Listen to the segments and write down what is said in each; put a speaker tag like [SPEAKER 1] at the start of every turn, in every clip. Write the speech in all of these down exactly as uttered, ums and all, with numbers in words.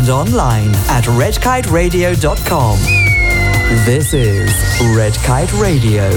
[SPEAKER 1] and online at red kite radio dot com. This is Red Kite Radio.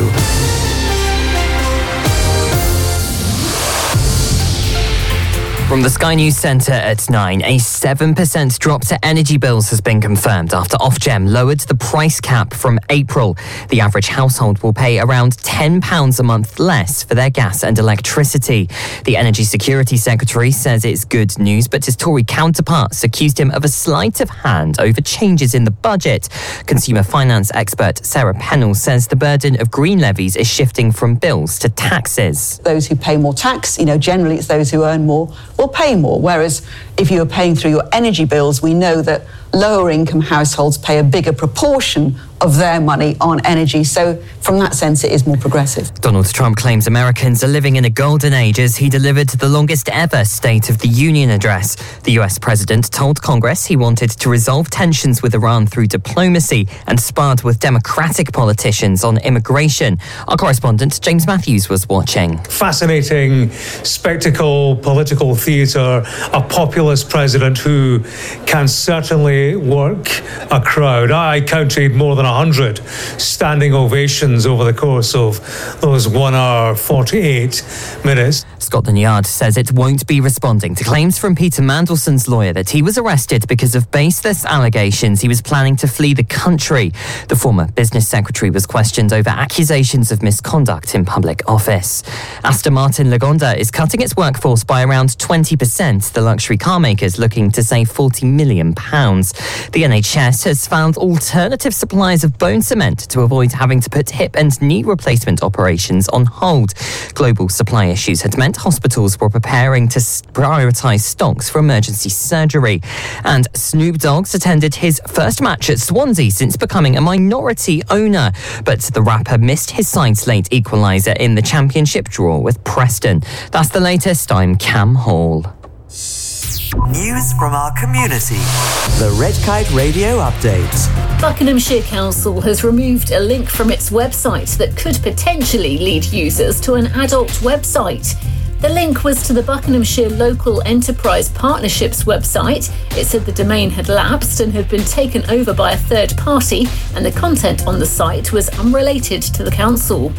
[SPEAKER 2] From the Sky News Centre at nine, a seven percent drop to energy bills has been confirmed after Ofgem lowered the price cap from April. The average household will pay around ten pounds a month less for their gas and electricity. The Energy Security Secretary says it's good news, but his Tory counterparts accused him of a sleight of hand over changes in the budget. Consumer finance expert Sarah Pennell says the burden of green levies is shifting from bills to taxes.
[SPEAKER 3] Those who pay more tax, you know, generally it's those who earn more, will pay more, whereas if you're paying through your energy bills, we know that lower income households pay a bigger proportion of their money on energy. So from that sense, it is more progressive.
[SPEAKER 2] Donald Trump claims Americans are living in a golden age as he delivered the longest ever State of the Union address. The U S president told Congress he wanted to resolve tensions with Iran through diplomacy and sparred with Democratic politicians on immigration. Our correspondent James Matthews was watching.
[SPEAKER 4] Fascinating spectacle, political theatre, a populist president who can certainly work a crowd. I counted more than one hundred standing ovations over the course of those one hour forty-eight minutes.
[SPEAKER 2] Scotland Yard says it won't be responding to claims from Peter Mandelson's lawyer that he was arrested because of baseless allegations he was planning to flee the country. The former business secretary was questioned over accusations of misconduct in public office. Aston Martin Lagonda is cutting its workforce by around twenty percent. The luxury car maker is looking to save forty million pounds. The N H S has found alternative supplies of bone cement to avoid having to put hip and knee replacement operations on hold. Global supply issues had meant hospitals were preparing to prioritise stocks for emergency surgery. And Snoop Dogg's attended his first match at Swansea since becoming a minority owner. But the rapper missed his side's late equaliser in the championship draw with Preston. That's the latest. I'm Cam Hall.
[SPEAKER 1] News from our community. The Red Kite Radio Update.
[SPEAKER 5] Buckinghamshire Council has removed a link from its website that could potentially lead users to an adult website. The link was to the Buckinghamshire Local Enterprise Partnerships website. It said the domain had lapsed and had been taken over by a third party, and the content on the site was unrelated to the council.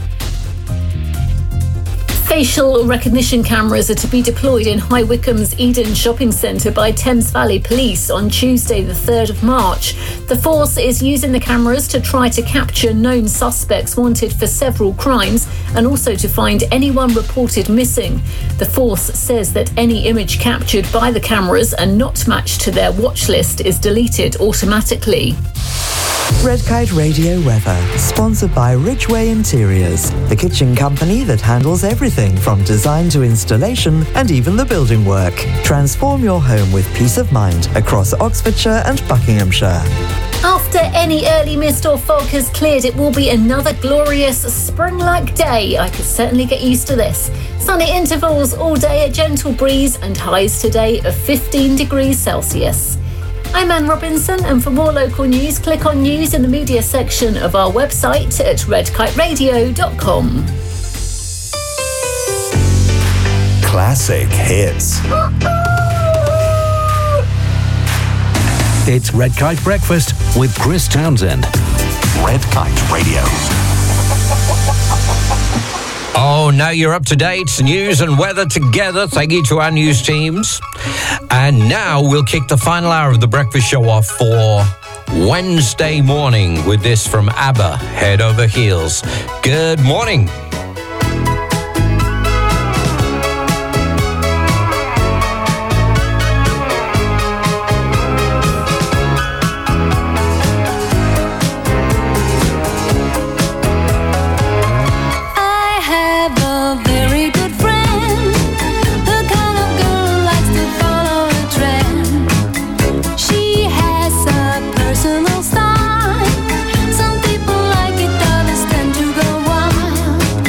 [SPEAKER 5] Facial recognition cameras are to be deployed in High Wycombe's Eden Shopping Centre by Thames Valley Police on Tuesday the third of March. The force is using the cameras to try to capture known suspects wanted for several crimes and also to find anyone reported missing. The force says that any image captured by the cameras and not matched to their watch list is deleted automatically.
[SPEAKER 1] Red Kite Radio weather, sponsored by Ridgeway Interiors, the kitchen company that handles everything from design to installation and even the building work. Transform your home with peace of mind across Oxfordshire and Buckinghamshire.
[SPEAKER 5] After any early mist or fog has cleared, it will be another glorious spring-like day. I could certainly get used to this. Sunny intervals all day, a gentle breeze, and highs today of fifteen degrees Celsius. I'm Anne Robinson, and for more local news, click on news in the media section of our website at red kite radio dot com.
[SPEAKER 6] Classic hits. It's Red Kite Breakfast with Chris Townsend. Red Kite Radio.
[SPEAKER 7] Oh, now you're up to date. News and weather together. Thank you to our news teams. And now we'll kick the final hour of the breakfast show off for Wednesday morning with this from ABBA, Head Over Heels. Good morning.
[SPEAKER 8] Some people like it, others tend to go wild.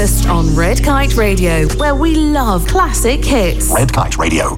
[SPEAKER 8] Breakfast on Red Kite Radio, where we love classic hits.
[SPEAKER 6] Red Kite Radio.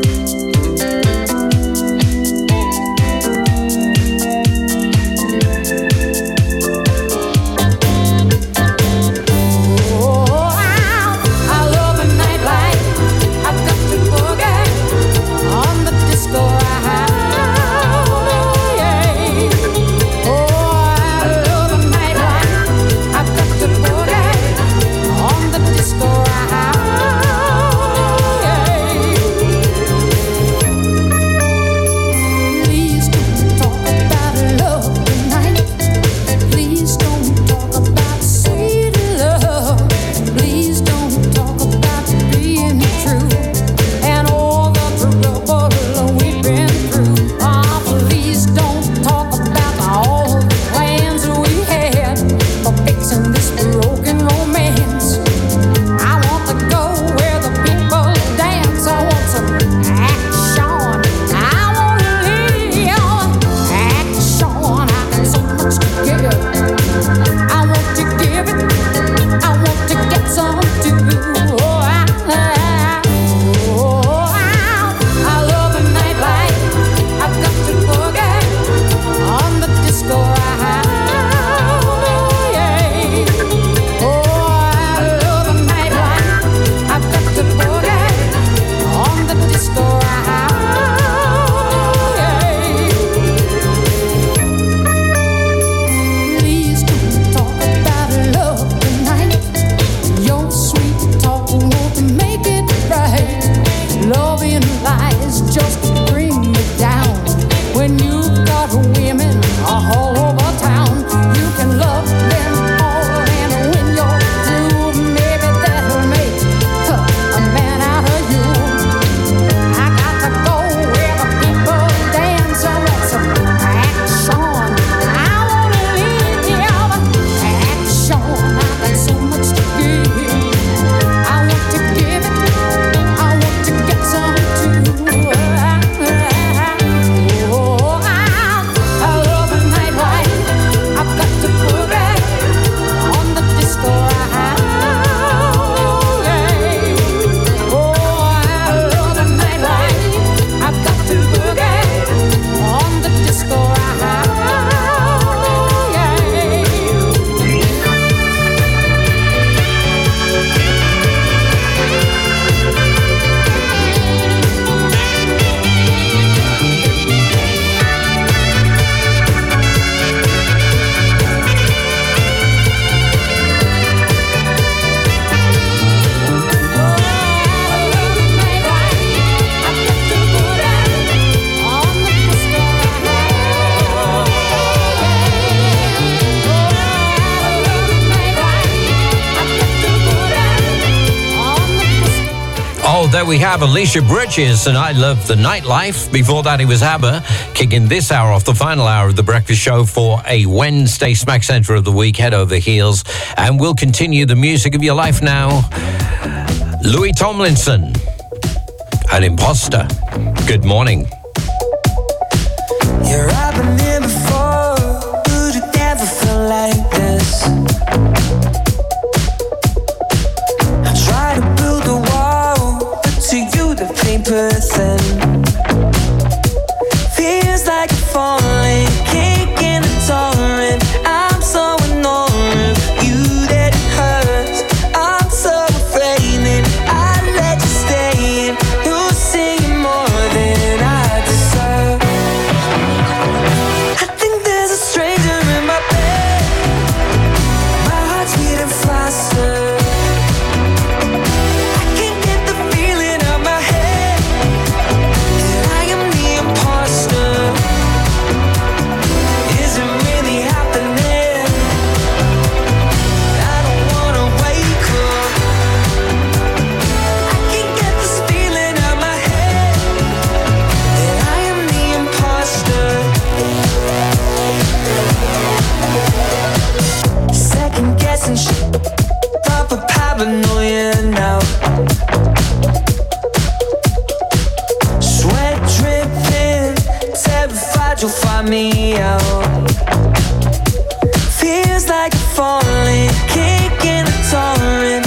[SPEAKER 7] There we have Alicia Bridges and I Love the Nightlife. Before that, it was ABBA, kicking this hour off, the final hour of the breakfast show for a Wednesday Smack Centre of the week, Head Over Heels. And we'll continue the music of your life now. Louis Tomlinson, An Imposter. Good morning.
[SPEAKER 9] Yeah, I've been here before, but it never felt like this. I try to build a wall, but to you the paper thin. Feels like you're falling, can't get a tolerant. I'm so annoying, you that it hurts. I'm so afraid that I let you stay in. You're seeing more than I deserve. I think there's a stranger in my bed. My heart's beating faster. I can't get the feeling out my head that I am the imposter. Is it really happening? I don't wanna wake up. I can't get this feeling out my head that I am the imposter. Second guessing shit, proper paranoia now. Sweat dripping, terrified you'll find me out. Feels like you're falling, can't get a tolerance.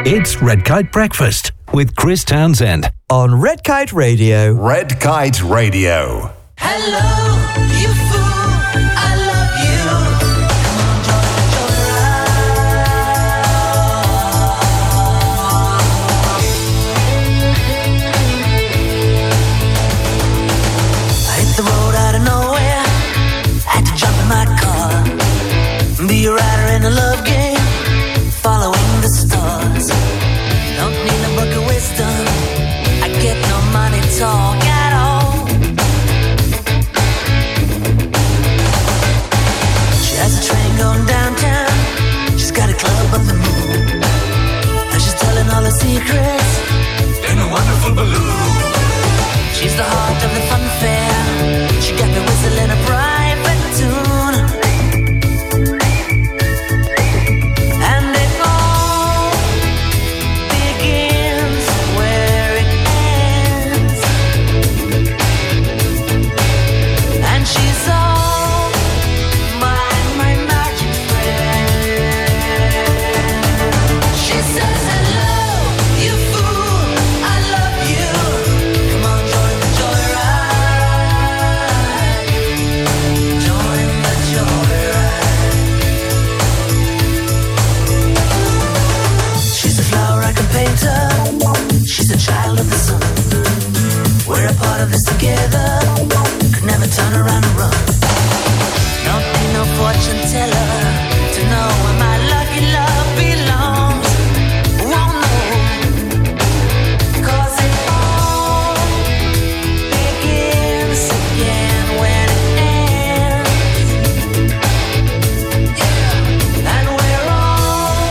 [SPEAKER 6] It's Red Kite Breakfast with Chris Townsend
[SPEAKER 1] on Red Kite Radio.
[SPEAKER 6] Red Kite Radio.
[SPEAKER 9] Hello, you fool, I love you. Come on, join the joyride. I hit the road out of nowhere, had to jump in my car, be a rider in a love game, following the stars. Don't need a book of wisdom, I get no money talk at all. She has a train going downtown, she's got a club on the moon, and she's telling all her secrets in a wonderful balloon. She's the heart of the fun fair, she got me whistling a private tune. And it all begins where it ends, and she's all my, my magic friend. She says hello, you fool, I love you. Come on, join the joyride. Join the joyride. She's a flower I can paint her, she's a child of the sun. We're a part of this together, could never turn around and run. Don't need no fortune teller to know where my lucky love belongs. Won't know, 'cause it all begins again when it ends. Yeah, and we're all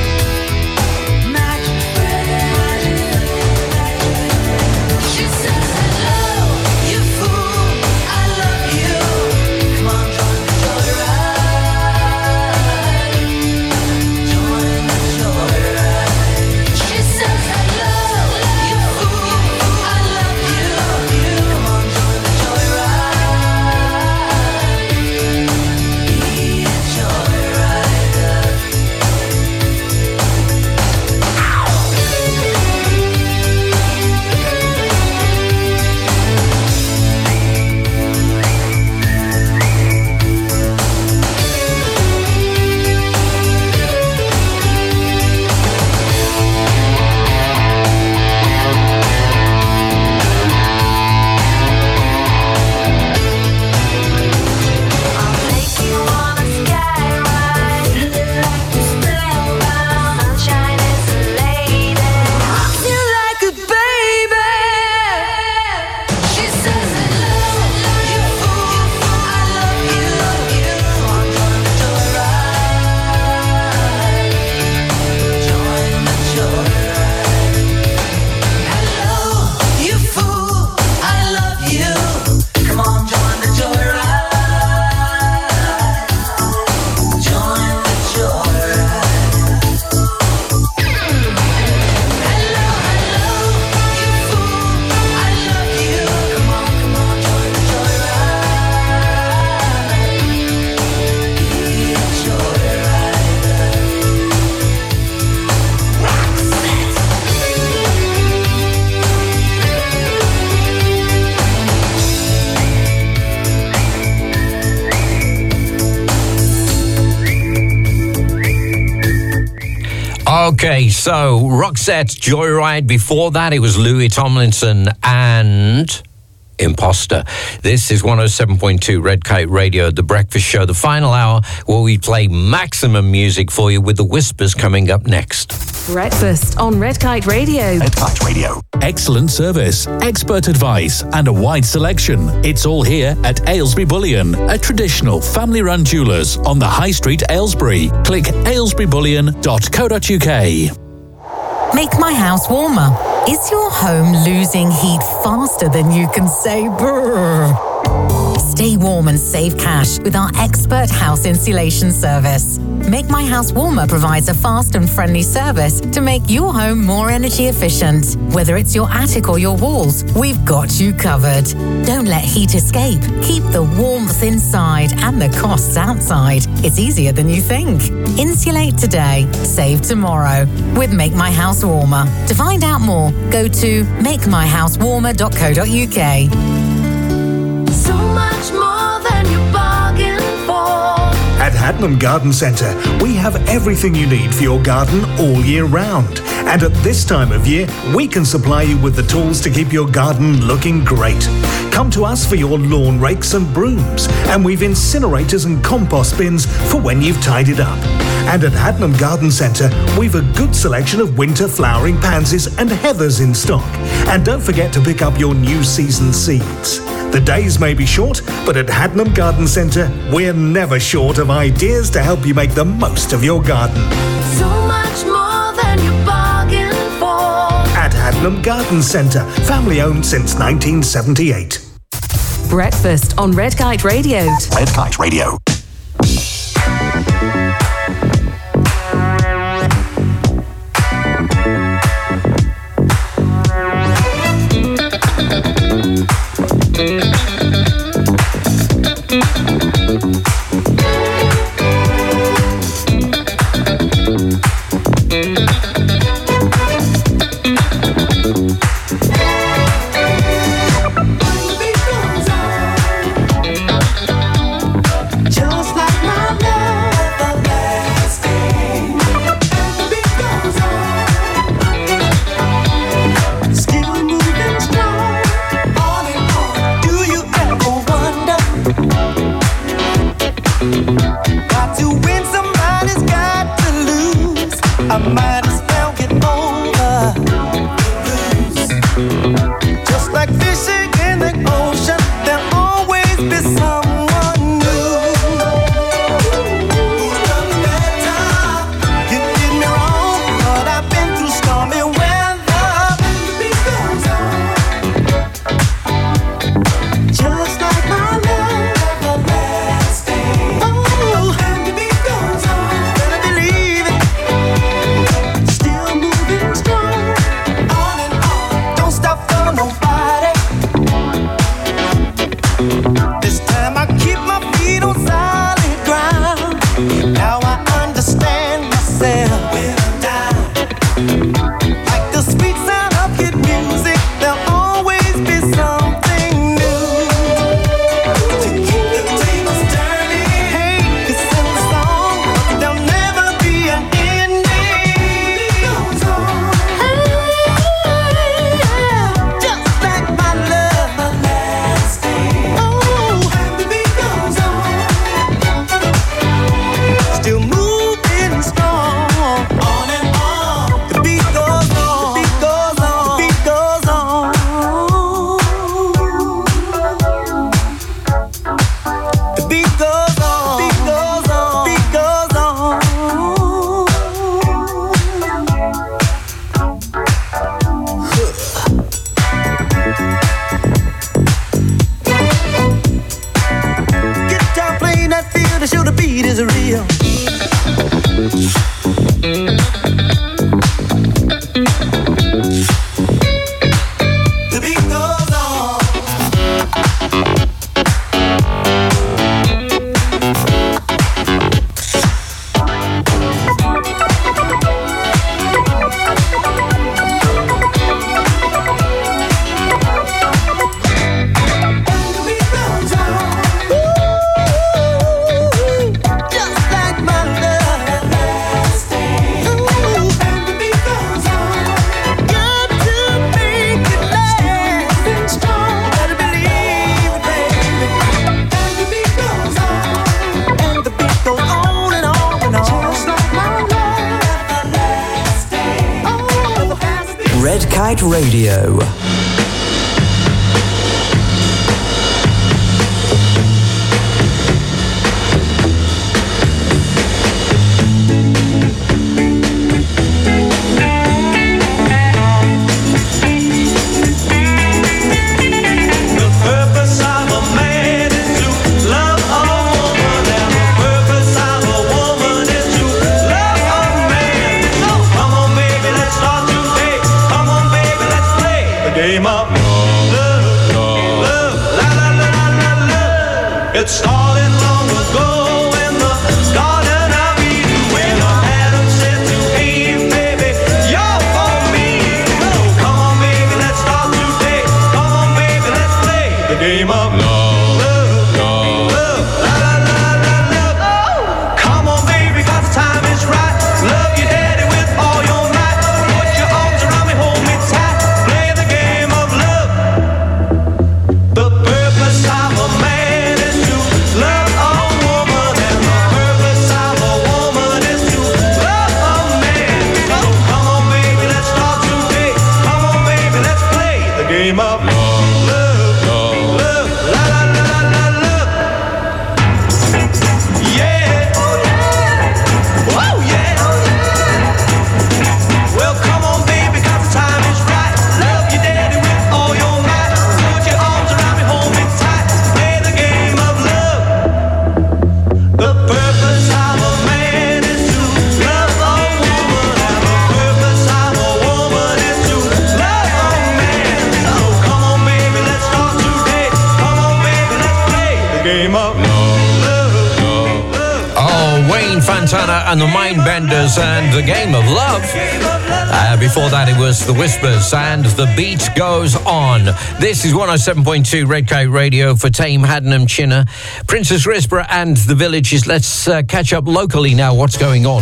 [SPEAKER 9] magic friends. She says hello, you fool, I love you. Come on, join the joyride. Join the joyride. She says hello, you fool, I love you. Come on, join the joyride. Be a joyrider. I'll take you on a sky ride, like the spellbound, sunshine is a lady. You like a baby. She says hello, you fool, I love you. Come on, join the joyride. Join the joyride. Hello, you fool, I love you. Come on, join the joyride. Join the joyride. Hello, hello, you fool, I love you. Come on, come on, join the joyride. Be a joyrider. Roxette.
[SPEAKER 7] Okay, so Roxette, Joyride. Before that, it was Louis Tomlinson and Imposter. This is one oh seven point two Red Kite Radio, The Breakfast Show, the final hour where we play maximum music for you with the Whispers coming up next.
[SPEAKER 8] Breakfast on Red Kite Radio.
[SPEAKER 6] Red Kite Radio. Excellent service, expert advice, and a wide selection. It's all here at Aylesbury Bullion, a traditional family-run jewellers on the High Street, Aylesbury. Click aylesbury bullion dot co dot uk.
[SPEAKER 10] Make my house warmer. Is your home losing heat faster than you can say brrr? Stay warm and save cash with our expert house insulation service. Make My House Warmer provides a fast and friendly service to make your home more energy efficient. Whether it's your attic or your walls, we've got you covered. Don't let heat escape. Keep the warmth inside and the costs outside. It's easier than you think. Insulate today, save tomorrow with Make My House Warmer. To find out more, go to make my house warmer dot co dot uk.
[SPEAKER 9] So much more than you bargained for.
[SPEAKER 11] At Hadnam Garden Centre, we have everything you need for your garden all year round. And at this time of year, we can supply you with the tools to keep your garden looking great. Come to us for your lawn rakes and brooms, and we've incinerators and compost bins for when you've tidied up. And at Hadnam Garden Centre, we've a good selection of winter flowering pansies and heathers in stock. And don't forget to pick up your new season seeds. The days may be short, but at Hadnam Garden Centre, we're never short of ideas to help you make the most of your garden.
[SPEAKER 9] So much more than you bargained for.
[SPEAKER 11] At Hadnam Garden Centre, family owned since nineteen seventy-eight.
[SPEAKER 8] Breakfast on Red Kite Radio.
[SPEAKER 11] Red Kite Radio.
[SPEAKER 1] Red Kite Radio.
[SPEAKER 9] The purpose of a man love, love, la la la la la love. It started long ago in the Garden of Eden when Adam said to Eve, baby, you're for me. So come on, baby, let's start today. Come on, baby, let's play the game of love.
[SPEAKER 7] And the Mindbenders and the Game of Love. Uh, before that, it was the Whispers and the Beat Goes On. This is one oh seven point two Red Kite Radio for Tame, Haddenham, Chinner, Princess Risborough and the Villages. Let's uh, catch up locally now. What's going on?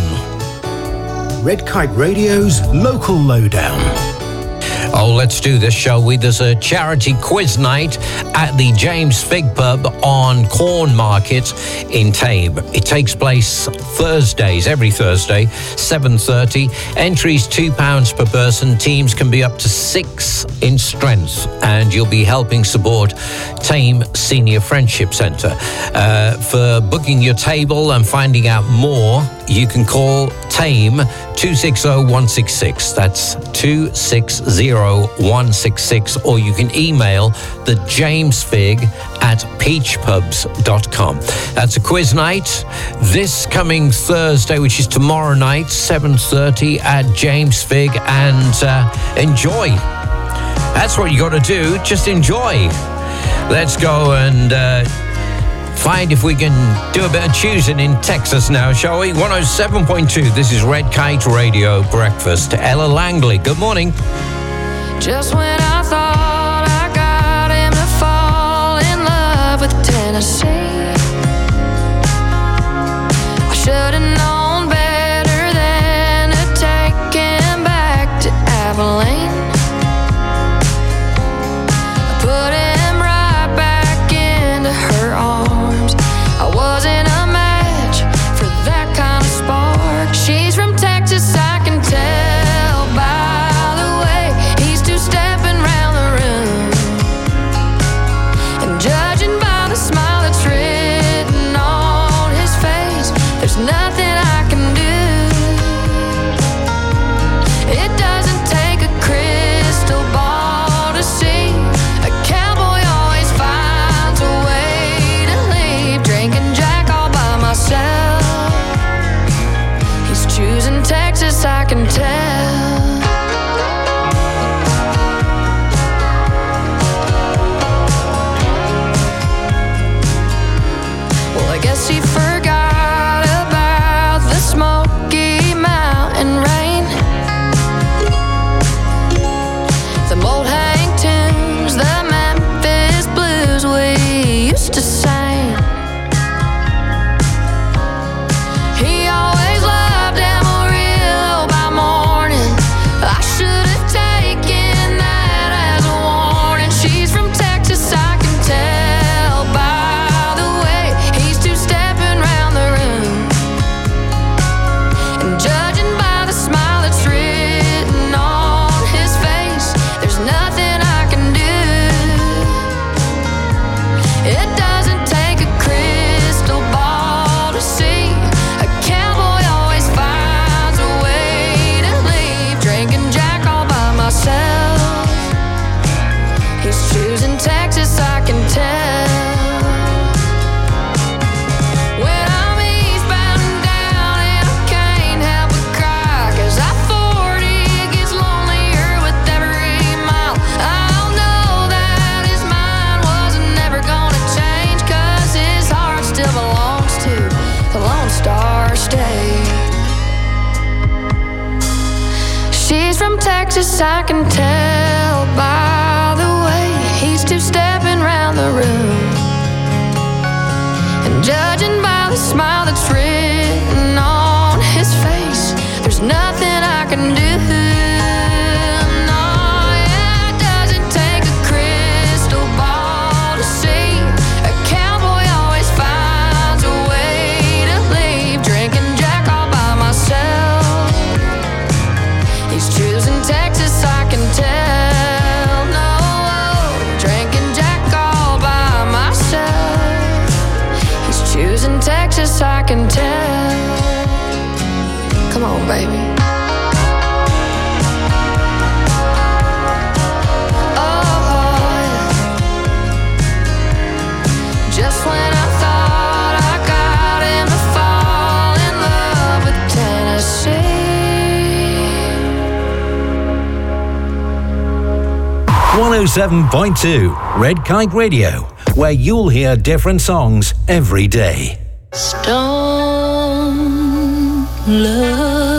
[SPEAKER 11] Red Kite Radio's Local Lowdown.
[SPEAKER 7] Oh, let's do this, shall we? There's a charity quiz night at the James Fig Pub on Corn Market in Tame. It takes place Thursdays, every Thursday, seven thirty. Entries two pounds per person. Teams can be up to six in strength. And you'll be helping support Tame Senior Friendship Centre. Uh, for booking your table and finding out more, you can call Tame two six zero one six six. That's two six zero one six six. Or you can email the jamesfig at peachpubs dot com. That's a quiz night this coming Thursday, which is tomorrow night, seven thirty at James Fig, and uh, enjoy. That's what you got to do. Just enjoy. Let's go and uh, find if we can do a bit of choosing in Texas now, shall we? one oh seven point two. This is Red Kite Radio Breakfast. Ella Langley, good morning.
[SPEAKER 12] Just when I thought I got him to fall in love with Tennessee, I should have known better than to take him back to Abilene. I put him right back into her arms. I wasn't a match for that kind of spark. She's from Texas, I can tell by the way he's two-stepping Texas, I can tell by the way he's two-stepping round the room. And judging by the smile that's written on his face, there's nothing I can do. Texas, I can tell. Come on, baby. Oh, yeah. Just when I thought I got him to fall in love with Tennessee.
[SPEAKER 13] one oh seven point two Red Kite Radio, where you'll hear different songs every day.
[SPEAKER 12] Stone love.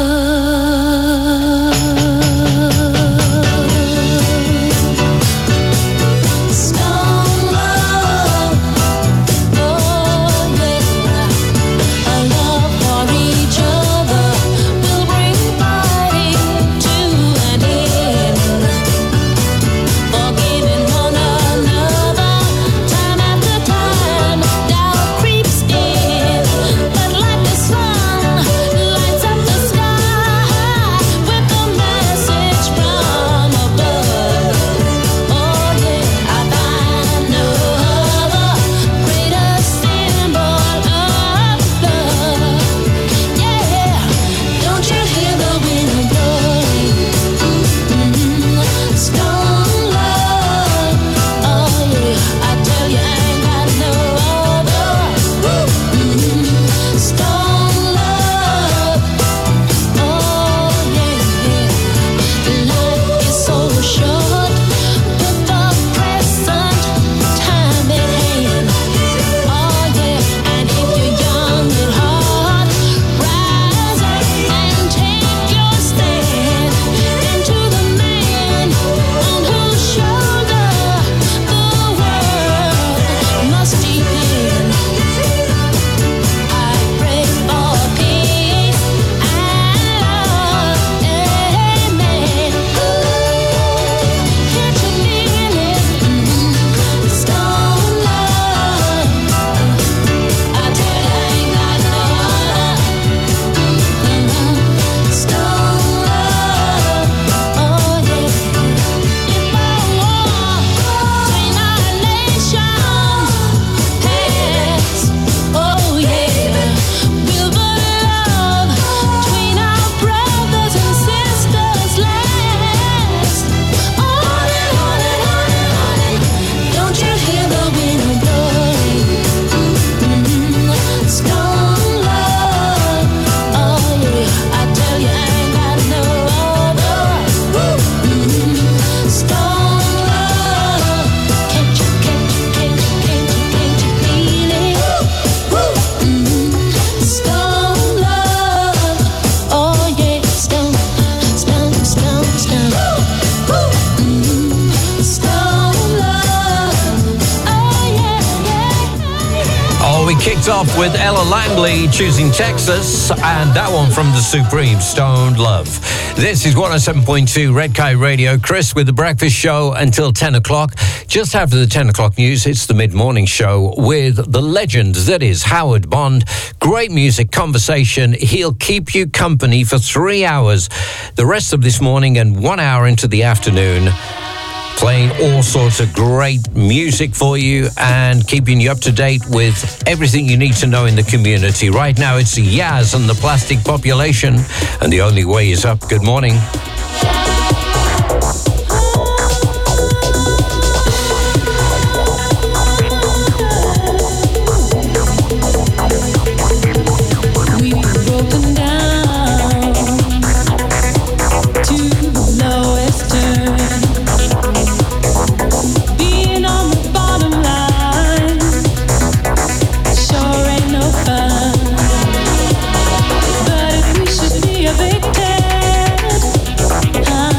[SPEAKER 7] Off with Ella Langley, Choosing Texas, and that one from the Supreme, Stoned Love. This is one oh seven point two Red Kite Radio. Chris with The Breakfast Show until ten o'clock. Just after the ten o'clock news, it's the mid-morning show with the legend that is Howard Bond. Great music, conversation. He'll keep you company for three hours, the rest of this morning and one hour into the afternoon, playing all sorts of great music for you and keeping you up to date with everything you need to know in the community. Right now, it's Yaz and the Plastic Population, and The Only Way Is Up. Good morning.
[SPEAKER 14] But if we should be evicted,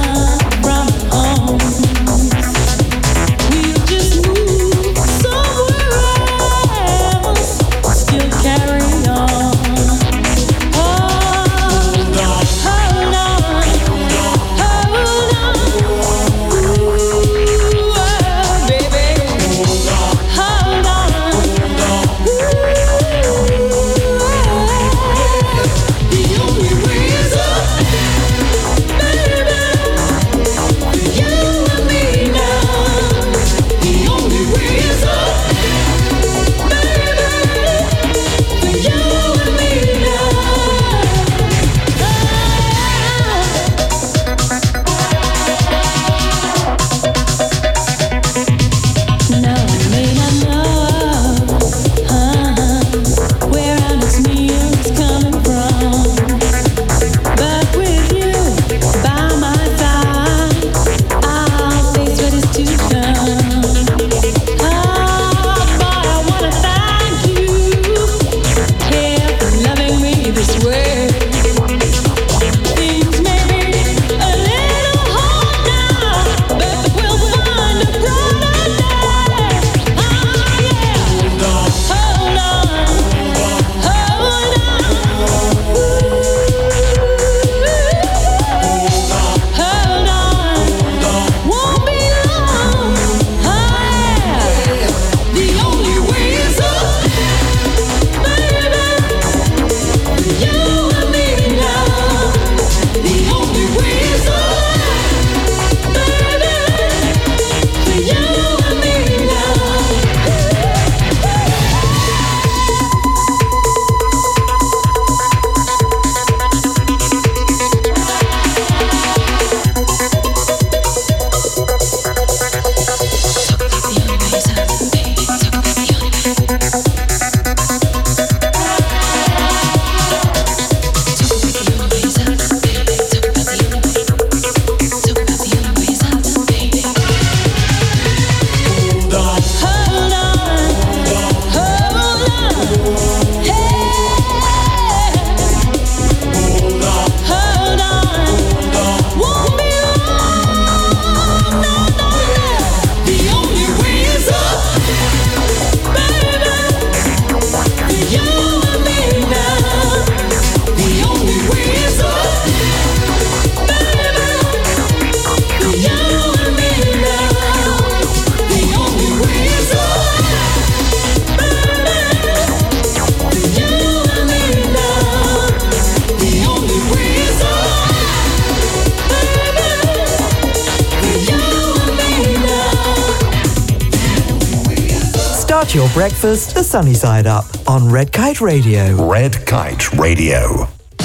[SPEAKER 1] Start your breakfast the sunny side up on Red Kite Radio.
[SPEAKER 14] Red Kite Radio.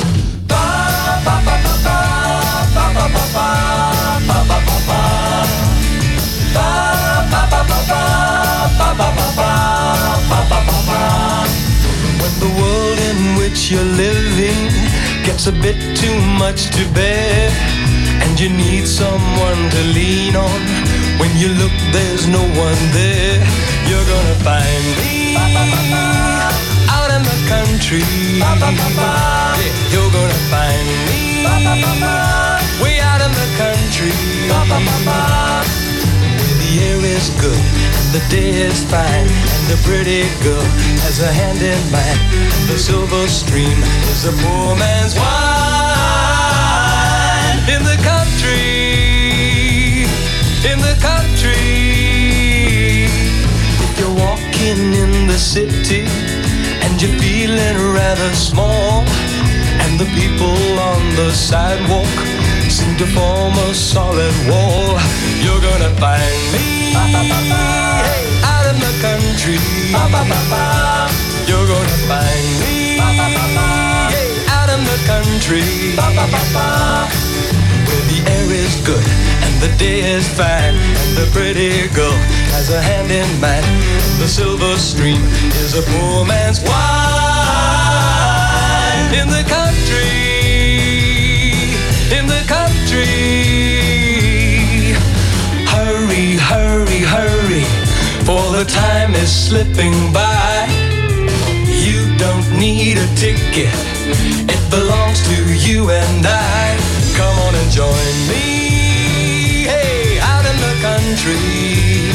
[SPEAKER 9] When the world in which you're living gets a bit too much to bear, and you need someone to lean on, when you look there's no one there, you're gonna find me out in the country. Yeah, you're gonna find me way out in the country, where the air is good and the day is fine, and the pretty girl has a hand in mine. The silver stream is a poor man's wine. In the country, in the country. If you're walking in the city and you're feeling rather small, and the people on the sidewalk seem to form a solid wall, you're gonna find me out in the country. You're gonna find me out in the country, where the air is good and the day is fine, and the pretty girl has a hand in mine. The silver stream is a poor man's wine. In the country, in the country. Hurry, hurry, hurry, for the time is slipping by. You don't need a ticket, it belongs to you and I. Come on and join me, hey, out in the country.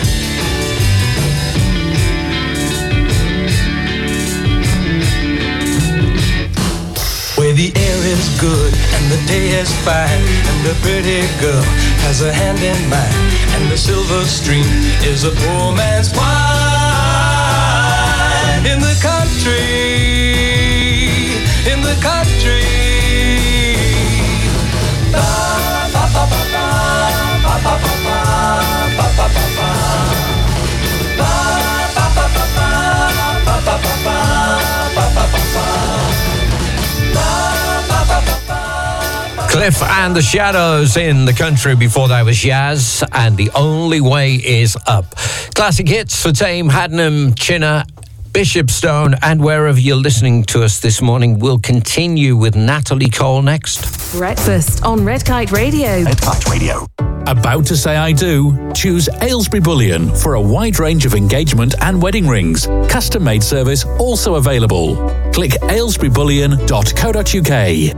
[SPEAKER 9] Where the air is good and the day is fine, and the pretty girl has a hand in mine, and the silver stream is a poor man's wine. In the country, in the country. Ba, ba, ba, ba, ba, ba, ba, ba, ba, ba, ba, ba, ba. Ba, ba, ba, ba, ba, ba, ba, ba, ba, ba, ba, ba, ba.
[SPEAKER 7] Cliff and the Shadows in the country. Before that was Yaz and The Only Way Is Up. Classic hits for Tame, Hadnam, Chinner, Bishop Stone, and wherever you're listening to us this morning. We'll continue with Natalie Cole next.
[SPEAKER 8] Breakfast on Red Kite Radio.
[SPEAKER 14] Red Kite Radio.
[SPEAKER 6] About to say I do? Choose Aylesbury Bullion for a wide range of engagement and wedding rings. Custom-made service also available. Click aylesbury bullion dot co dot uk.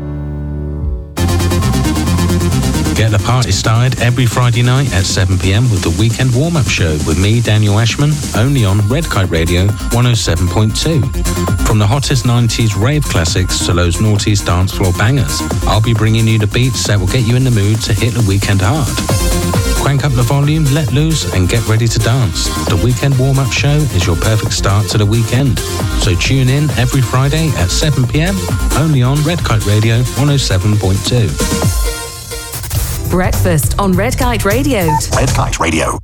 [SPEAKER 15] Get the party started every Friday night at seven p.m. with the Weekend Warm-Up Show with me, Daniel Ashman, only on Red Kite Radio one oh seven point two. From the hottest nineties rave classics to those noughties dance floor bangers, I'll be bringing you the beats that will get you in the mood to hit the weekend hard. Crank up the volume, let loose, and get ready to dance. The Weekend Warm-Up Show is your perfect start to the weekend. So tune in every Friday at seven p.m. only on Red Kite Radio one oh seven point two.
[SPEAKER 8] Breakfast on Red Kite Radio.
[SPEAKER 14] Red Kite Radio.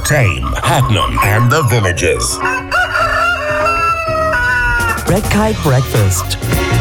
[SPEAKER 14] Tame, Hadnam, and the Villagers.
[SPEAKER 1] Red Kite Breakfast.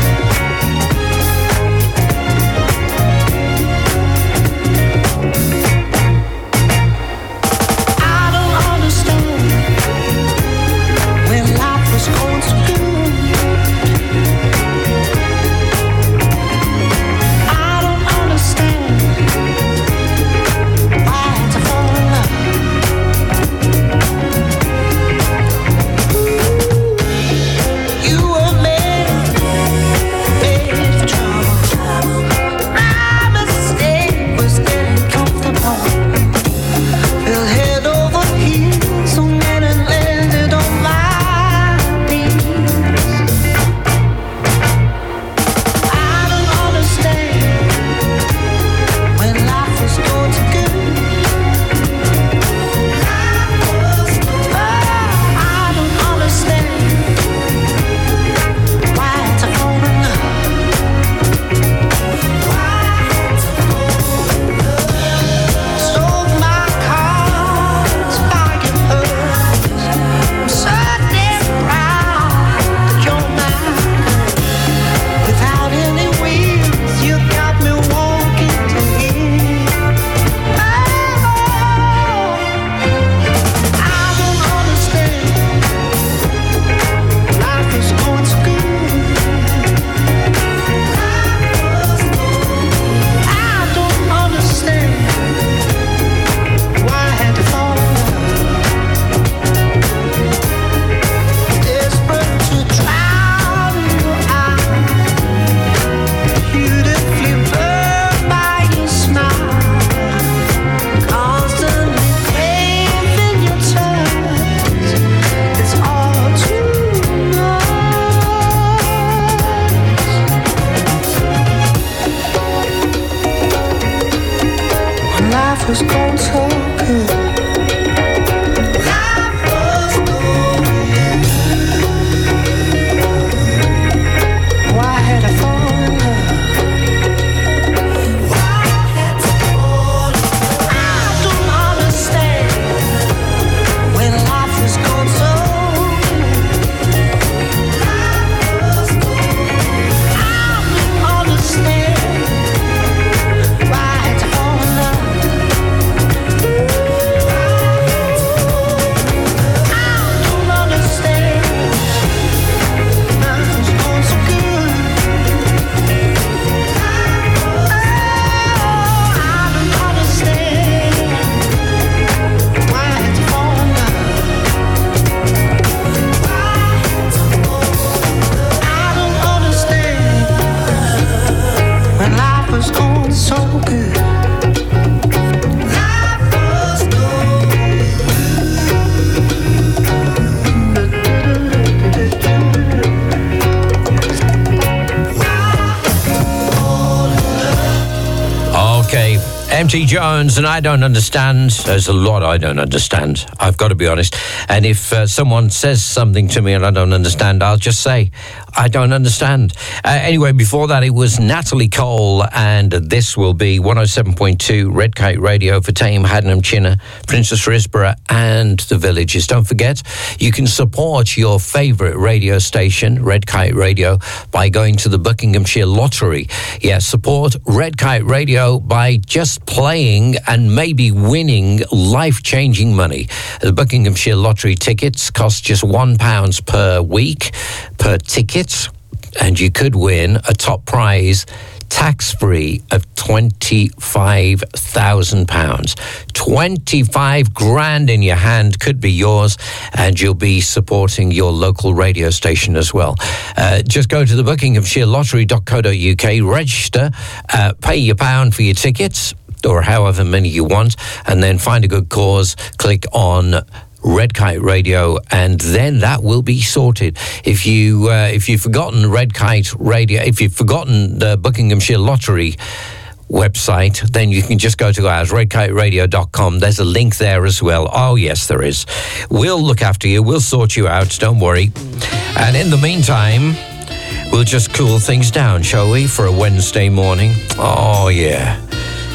[SPEAKER 7] M T Jones, and I don't understand. There's a lot I don't understand, I've got to be honest. And if uh, someone says something to me and I don't understand, I'll just say, I don't understand. Uh, anyway, before that, it was Natalie Cole, and this will be one oh seven point two Red Kite Radio for Tame, Hadnam, Chinna, Princess Risborough, and the Villages. Don't forget, you can support your favourite radio station, Red Kite Radio, by going to the Buckinghamshire Lottery. Yeah, support Red Kite Radio by just playing and maybe winning life-changing money. The Buckinghamshire Lottery tickets cost just one pound per week per ticket, and you could win a top prize tax-free of twenty-five thousand pounds. twenty-five grand in your hand could be yours, and you'll be supporting your local radio station as well. Uh, just go to the buckinghamshire lottery dot co dot uk, register, uh, pay your pound for your tickets, or however many you want, and then find a good cause, click on Red Kite Radio, and then that will be sorted. If you uh, if you've forgotten Red Kite Radio, if you've forgotten the Buckinghamshire Lottery website, then you can just go to ours, red kite radio dot com. There's a link there as well. Oh yes, there is. We'll look after you, we'll sort you out, don't worry. And in the meantime, we'll just cool things down, shall we, for a Wednesday morning? Oh yeah.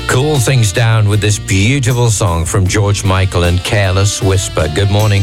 [SPEAKER 7] Cool things down with this beautiful song from George Michael and Careless Whisper. Good morning.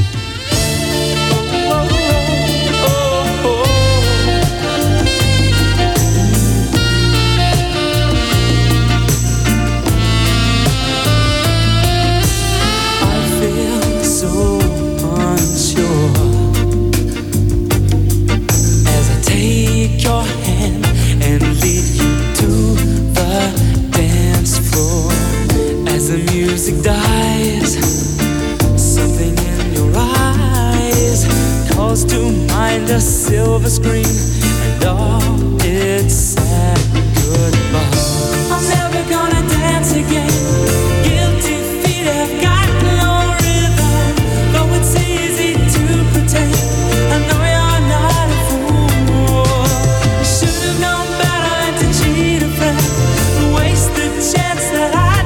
[SPEAKER 9] Music dies, something in your eyes calls to mind a silver screen and all its sad goodbye. I'm never gonna dance again. Guilty feet have got no rhythm, though it's easy to pretend. I know you're not a fool. You should have known better than to cheat a friend, waste the chance that I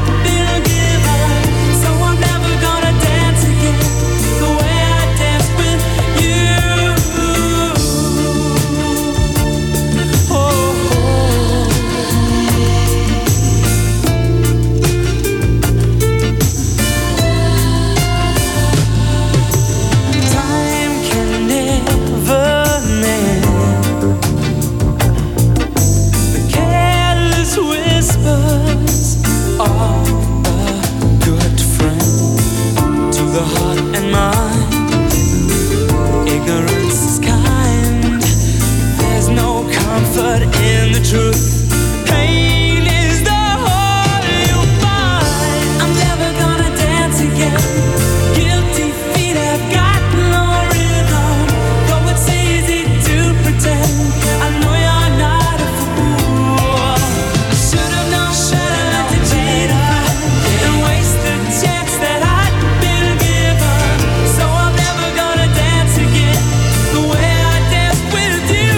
[SPEAKER 9] in the truth. Pain is the whole you find. I'm never gonna dance again. Guilty feet have got no rhythm, though it's easy to pretend. I know you're not a fool. Should have known better to cheat and waste the chance that I'd been given. So I'm never gonna dance again the way I danced with you.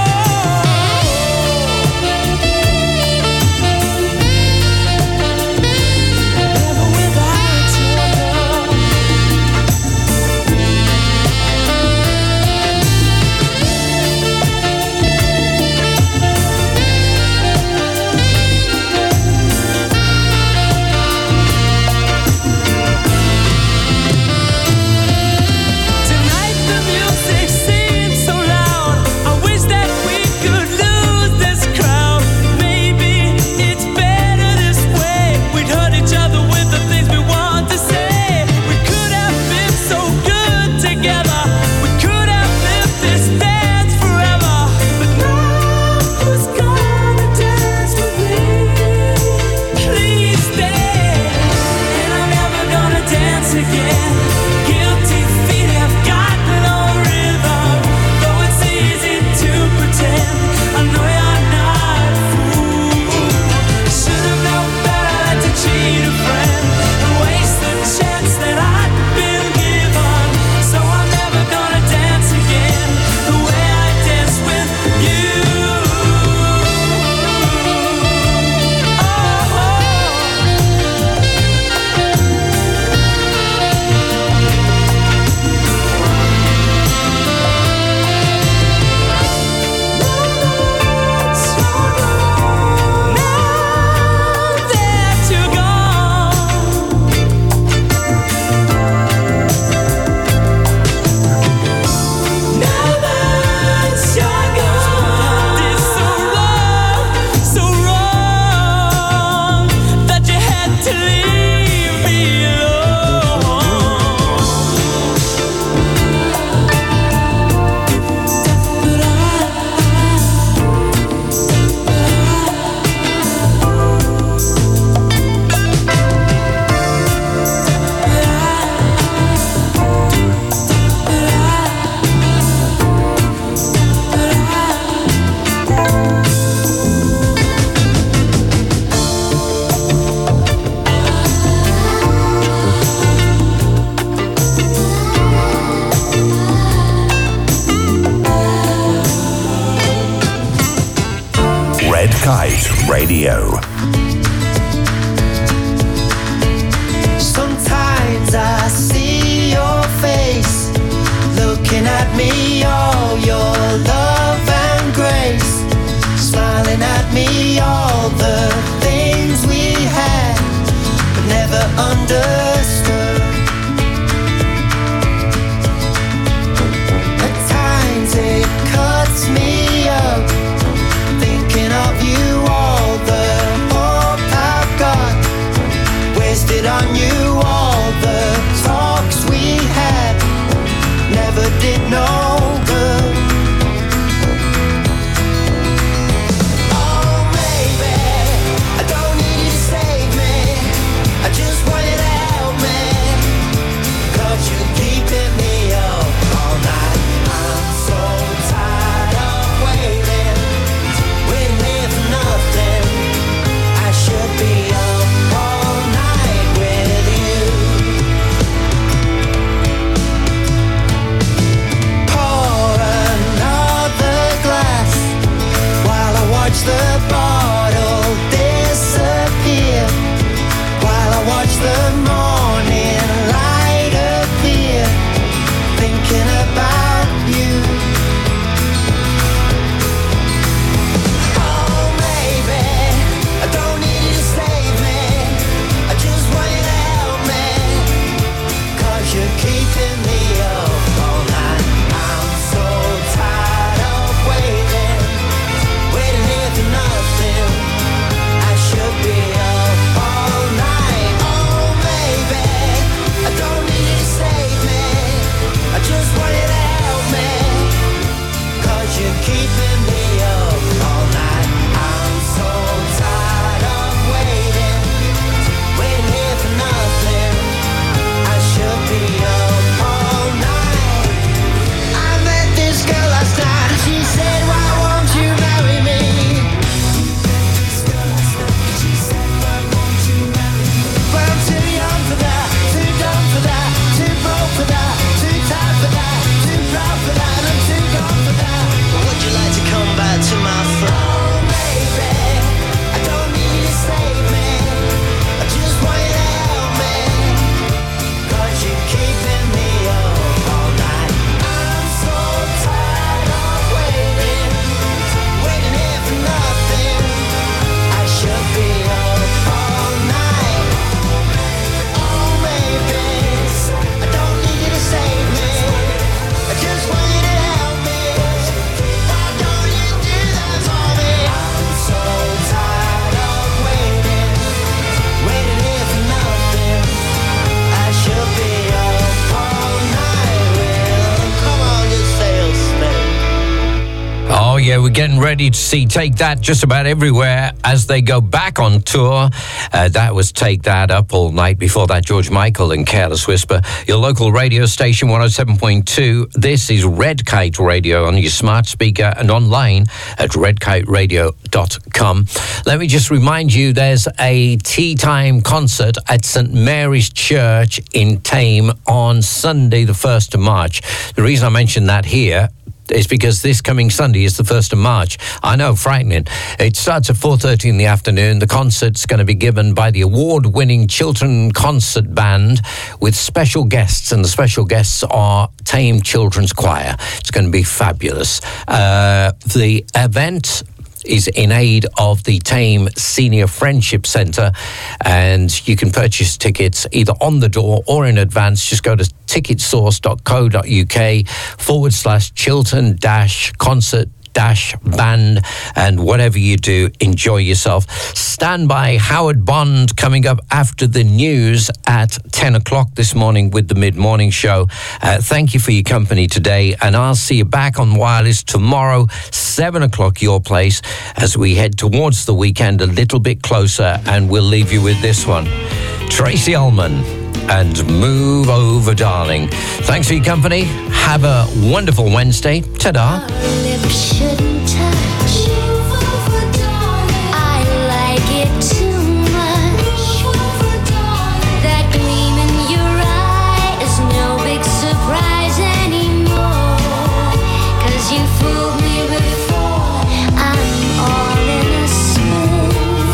[SPEAKER 14] Kite Radio.
[SPEAKER 16] Sometimes I see your face looking at me, all your love and grace, smiling at me, all the things we had.
[SPEAKER 7] yeah, we're getting ready to see Take That just about everywhere as they go back on tour. Uh, that was Take That, Up All Night. Before that, George Michael and Careless Whisper. Your local radio station, one oh seven point two. This is Red Kite Radio on your smart speaker and online at red kite radio dot com. Let me just remind you, there's a tea time concert at Saint Mary's Church in Thame on Sunday, the first of March. The reason I mention that here is because this coming Sunday is the first of March. I know, frightening. It starts at four thirty in the afternoon. The concert's going to be given by the award-winning Chiltern Concert Band with special guests, and the special guests are Thame Children's Choir. It's going to be fabulous. Uh, the event is in aid of the Thame Senior Friendship Centre, and you can purchase tickets either on the door or in advance. Just go to ticketsource dot co dot uk forward slash Chiltern dash concert dash band, and whatever you do, enjoy yourself. Stand by. Howard Bond coming up after the news at ten o'clock this morning with the mid-morning show. Uh, thank you for your company today, and I'll see you back on Wireless tomorrow, seven o'clock your place, as we head towards the weekend a little bit closer, and we'll leave you with this one. Tracy Ullman and Move Over Darling. Thanks for your company. Have a wonderful Wednesday. Ta-da.
[SPEAKER 12] Shouldn't touch. I like it too much. That gleam in your eye is no big surprise anymore. 'Cause you fooled me before. I'm all in a spin,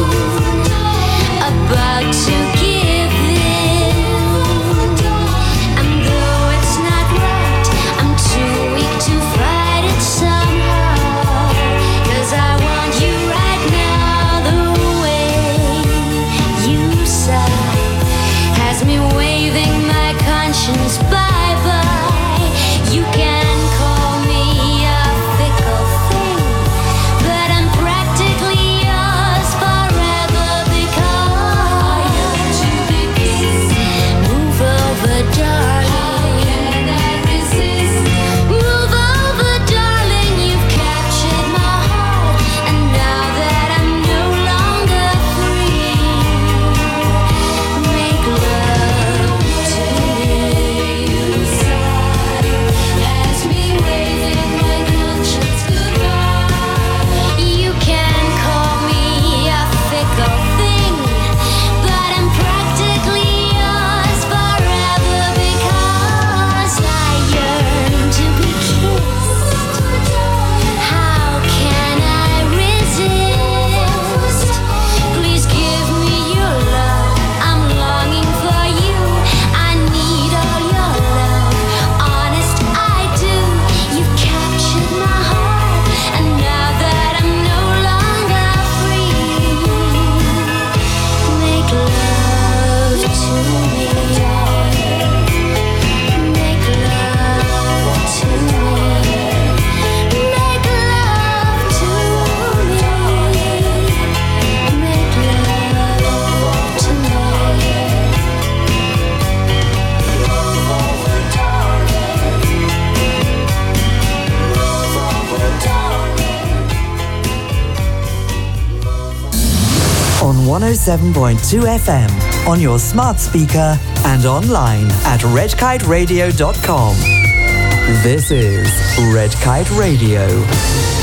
[SPEAKER 12] about to give in. And though it's not right, I'm too weak to fight it somehow. 'Cause I want you right now, the way you sigh has me waving my conscience bye-bye. You can call me a fickle thing, but I'm practically yours forever because move over, darling. Move over, darling. You've captured my heart, and now that I'm no longer free, make love to me. As me waving my conscience goodbye. You can call me a fickle thing, but I'm practically yours forever because I yearn to be kissed. How can I resist? Please give me your love. I'm longing for you. I need all your love. Honest, I do. You've captured my heart, and now that I'm no longer free, make love to me. Make love to me. Make love to me. Make love to me.
[SPEAKER 1] On one oh seven point two F M, on your smart speaker and online at red kite radio dot com. This is Red Kite Radio.